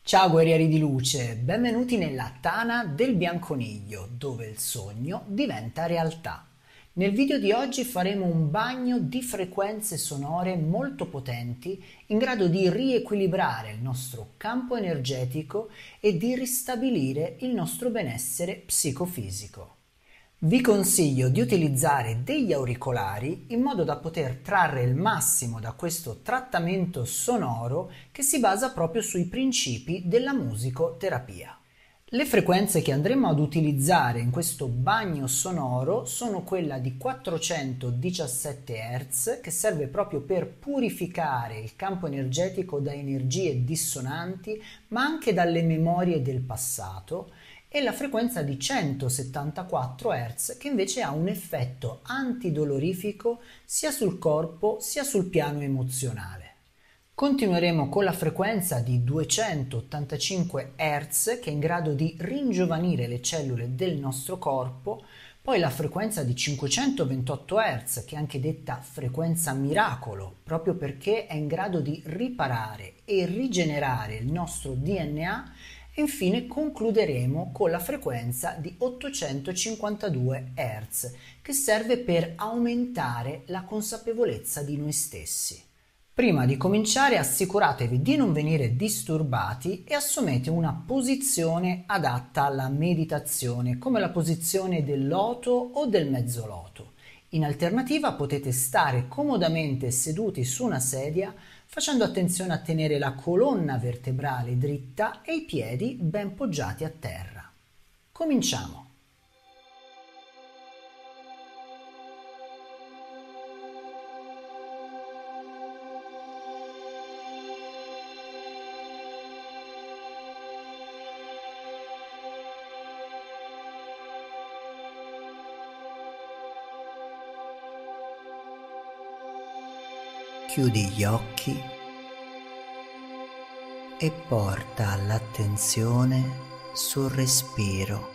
Ciao guerrieri di luce, benvenuti nella Tana del Bianconiglio, dove il sogno diventa realtà. Nel video di oggi faremo un bagno di frequenze sonore molto potenti in grado di riequilibrare il nostro campo energetico e di ristabilire il nostro benessere psicofisico. Vi consiglio di utilizzare degli auricolari in modo da poter trarre il massimo da questo trattamento sonoro che si basa proprio sui principi della musicoterapia. Le frequenze che andremo ad utilizzare in questo bagno sonoro sono quella di 417 Hz, che serve proprio per purificare il campo energetico da energie dissonanti, ma anche dalle memorie del passato, e la frequenza di 174 Hz, che invece ha un effetto antidolorifico sia sul corpo sia sul piano emozionale. Continueremo con la frequenza di 285 Hz, che è in grado di ringiovanire le cellule del nostro corpo, poi la frequenza di 528 Hz, che è anche detta frequenza miracolo, proprio perché è in grado di riparare e rigenerare il nostro DNA, e infine concluderemo con la frequenza di 852 Hz, che serve per aumentare la consapevolezza di noi stessi. Prima di cominciare assicuratevi di non venire disturbati e assumete una posizione adatta alla meditazione, come la posizione del loto o del mezzoloto. In alternativa potete stare comodamente seduti su una sedia, facendo attenzione a tenere la colonna vertebrale dritta e i piedi ben poggiati a terra. Cominciamo! Chiudi gli occhi e porta l'attenzione sul respiro.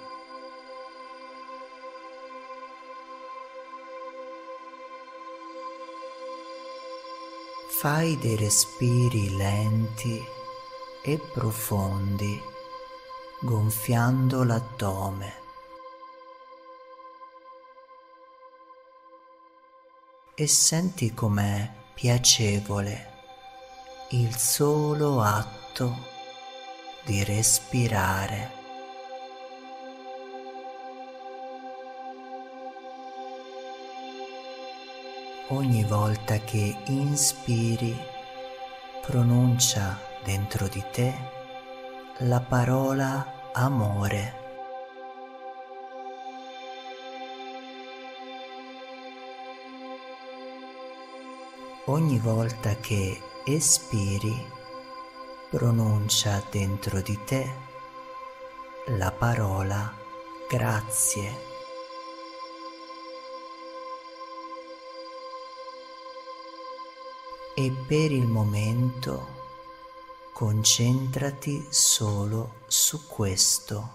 Fai dei respiri lenti e profondi, gonfiando l'addome. E senti com'è piacevole il solo atto di respirare. Ogni volta che inspiri, pronuncia dentro di te la parola amore. Ogni volta che espiri, pronuncia dentro di te la parola grazie. E per il momento concentrati solo su questo.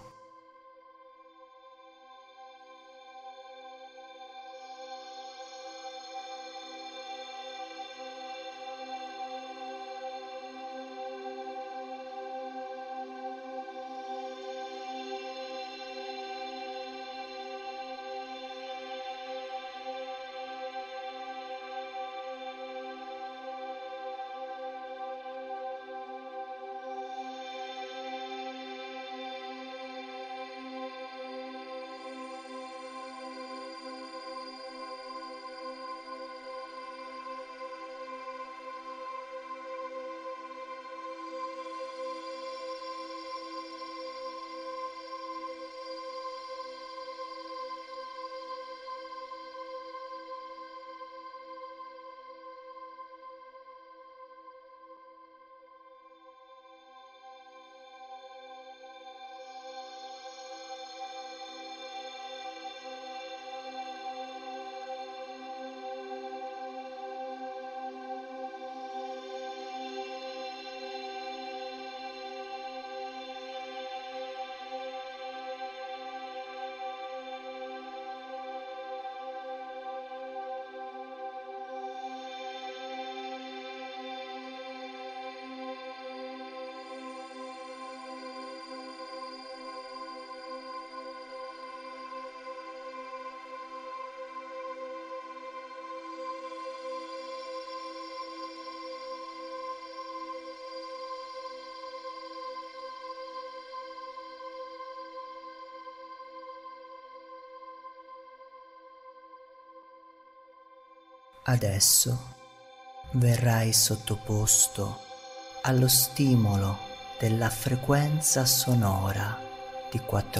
Adesso verrai sottoposto allo stimolo della frequenza sonora di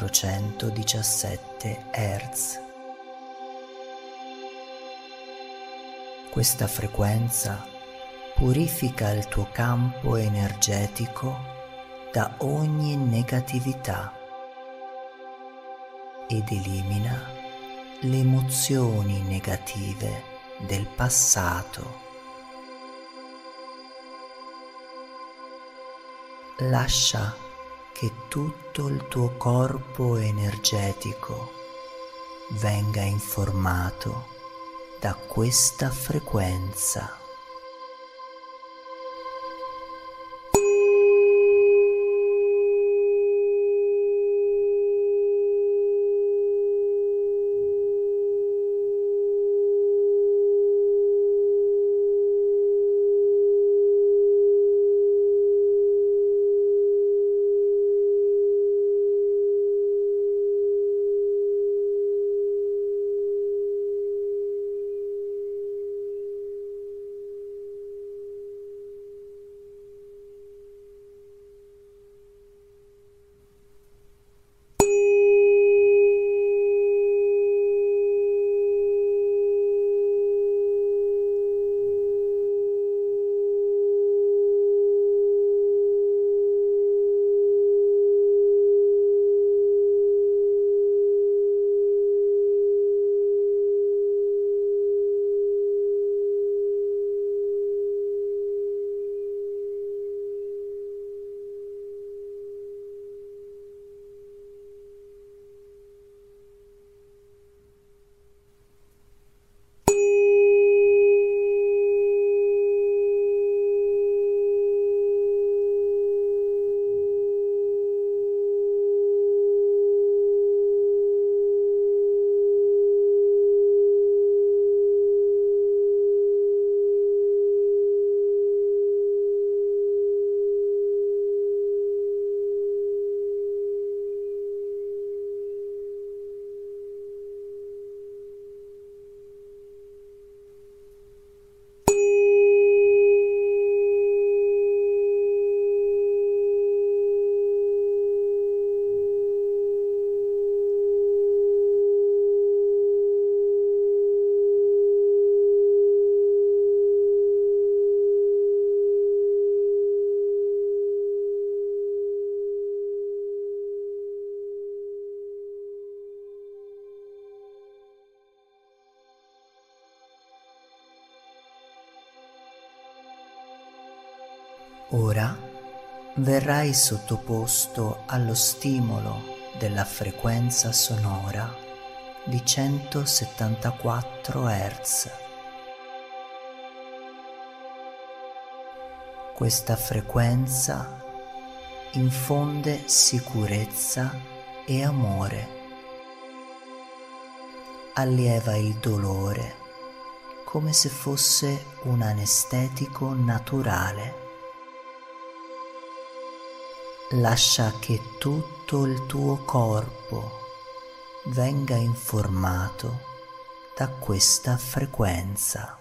417 Hz. Questa frequenza purifica il tuo campo energetico da ogni negatività ed elimina le emozioni negative del passato. Lascia che tutto il tuo corpo energetico venga informato da questa frequenza. Ora verrai sottoposto allo stimolo della frequenza sonora di 174 Hz. Questa frequenza infonde sicurezza e amore, allieva il dolore come se fosse un anestetico naturale. Lascia che tutto il tuo corpo venga informato da questa frequenza.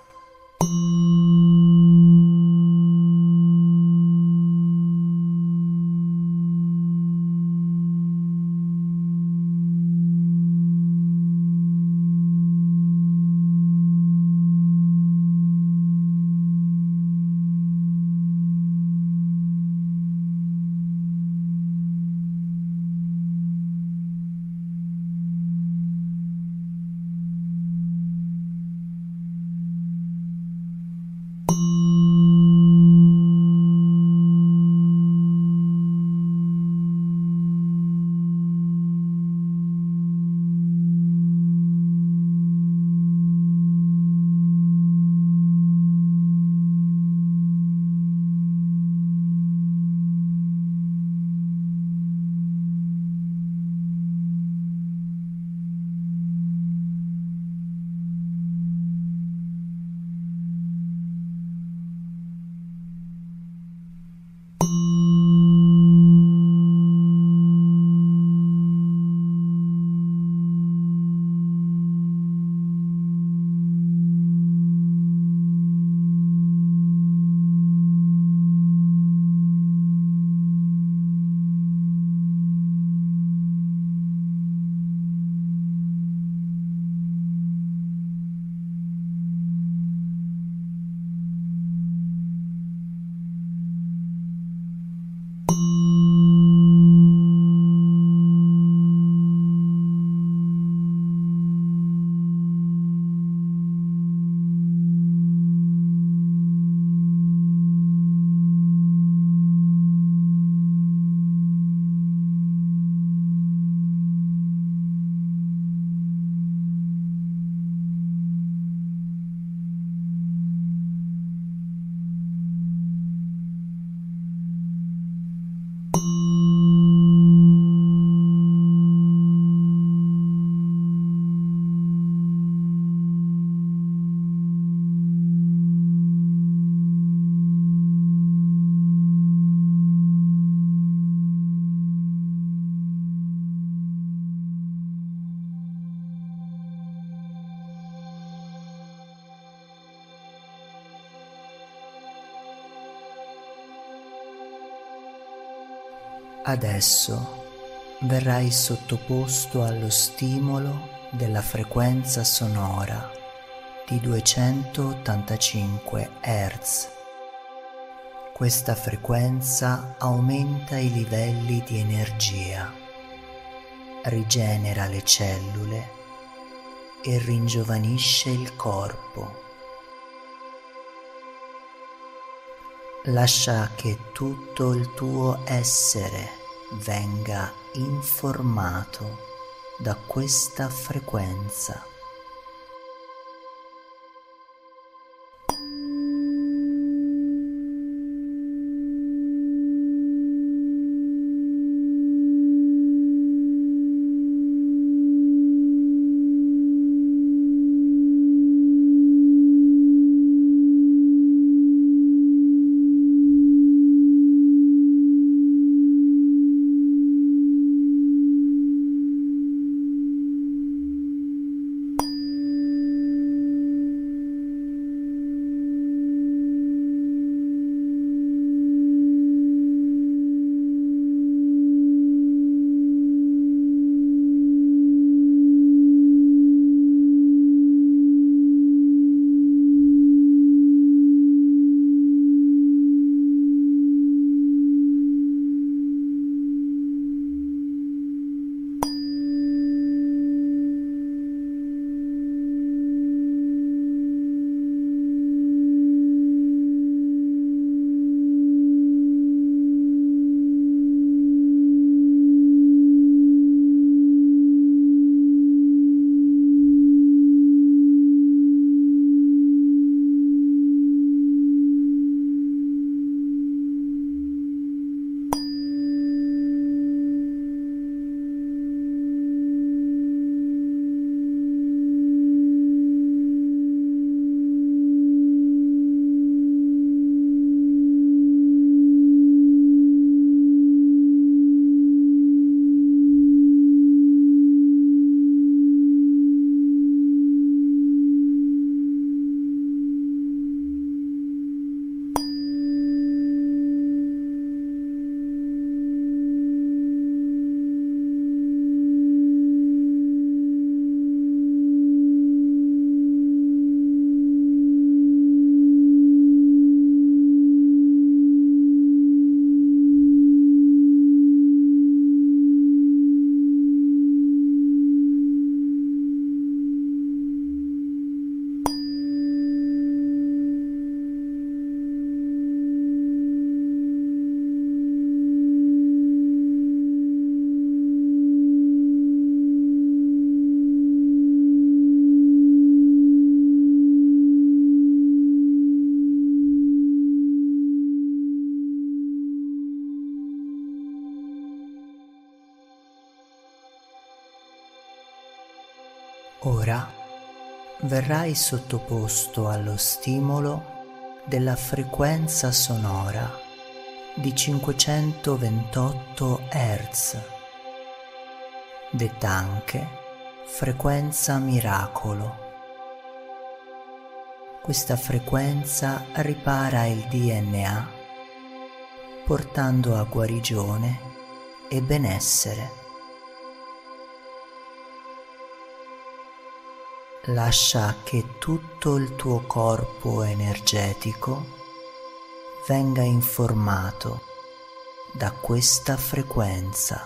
Adesso verrai sottoposto allo stimolo della frequenza sonora di 285 Hz. Questa frequenza aumenta i livelli di energia, rigenera le cellule e ringiovanisce il corpo. Lascia che tutto il tuo essere venga informato da questa frequenza. Ora verrai sottoposto allo stimolo della frequenza sonora di 528 Hz, detta anche frequenza miracolo. Questa frequenza ripara il DNA, portando a guarigione e benessere. Lascia che tutto il tuo corpo energetico venga informato da questa frequenza.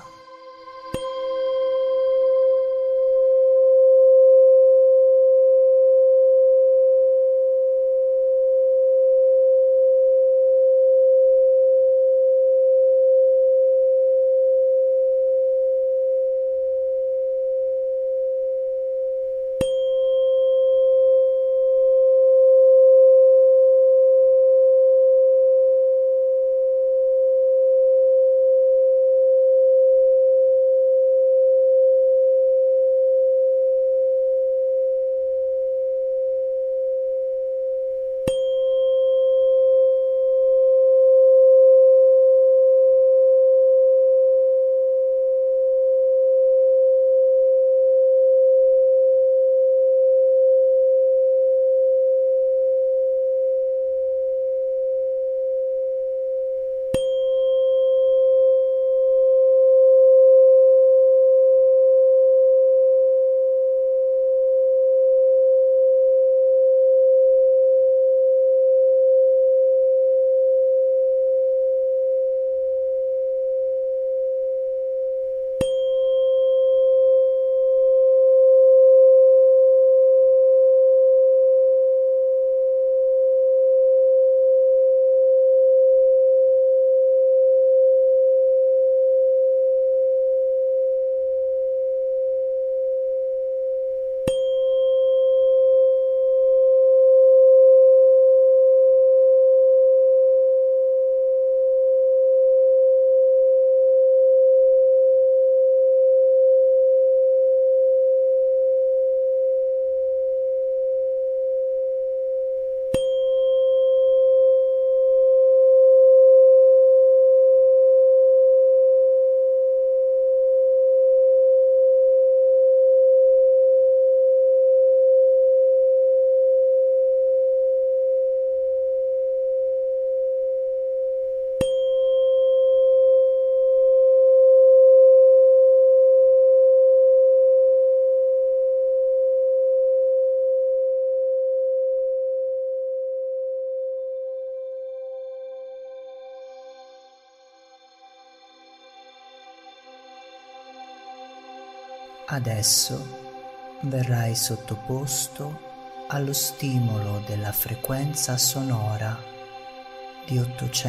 Adesso verrai sottoposto allo stimolo della frequenza sonora di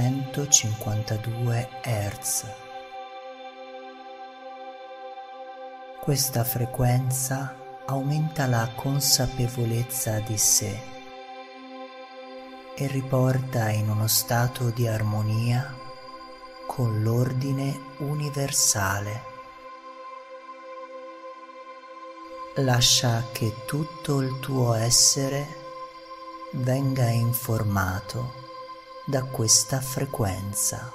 852 Hz. Questa frequenza aumenta la consapevolezza di sé e riporta in uno stato di armonia con l'ordine universale. Lascia che tutto il tuo essere venga informato da questa frequenza.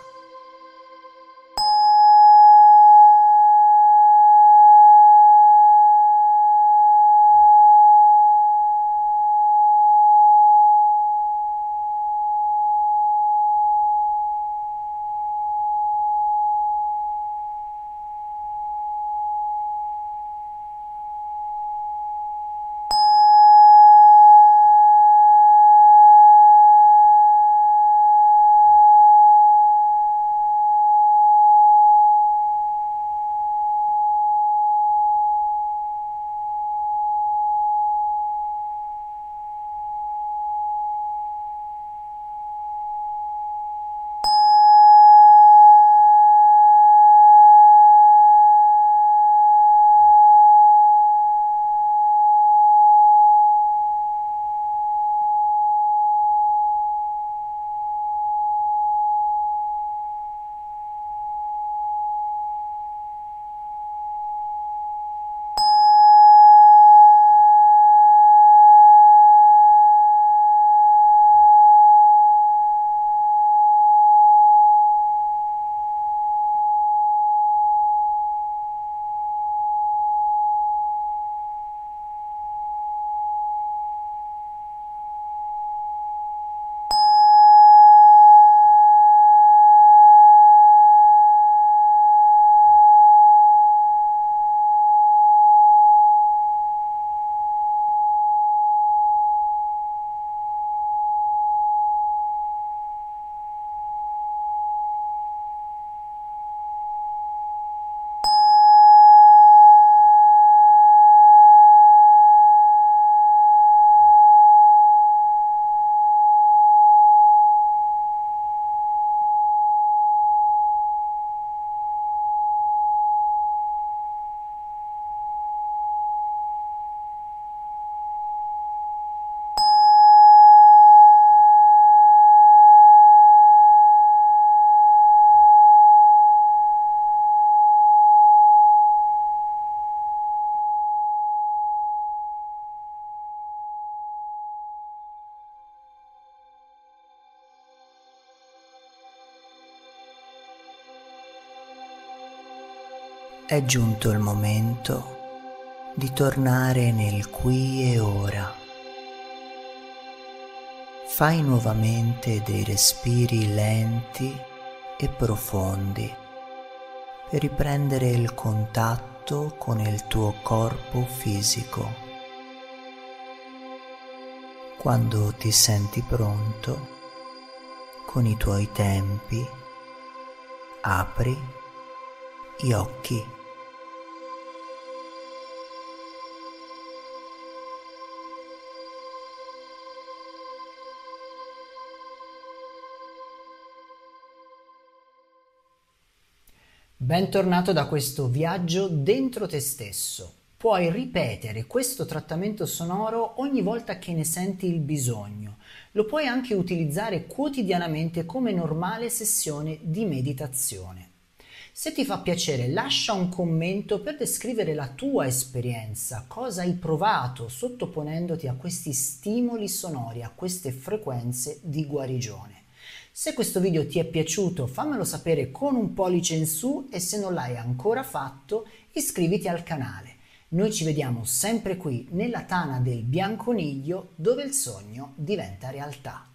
È giunto il momento di tornare nel qui e ora. Fai nuovamente dei respiri lenti e profondi per riprendere il contatto con il tuo corpo fisico. Quando ti senti pronto, con i tuoi tempi, apri gli occhi. Bentornato da questo viaggio dentro te stesso. Puoi ripetere questo trattamento sonoro ogni volta che ne senti il bisogno. Lo puoi anche utilizzare quotidianamente come normale sessione di meditazione. Se ti fa piacere, lascia un commento per descrivere la tua esperienza, cosa hai provato sottoponendoti a questi stimoli sonori, a queste frequenze di guarigione. Se questo video ti è piaciuto, fammelo sapere con un pollice in su e se non l'hai ancora fatto, iscriviti al canale. Noi ci vediamo sempre qui nella tana del bianconiglio dove il sogno diventa realtà.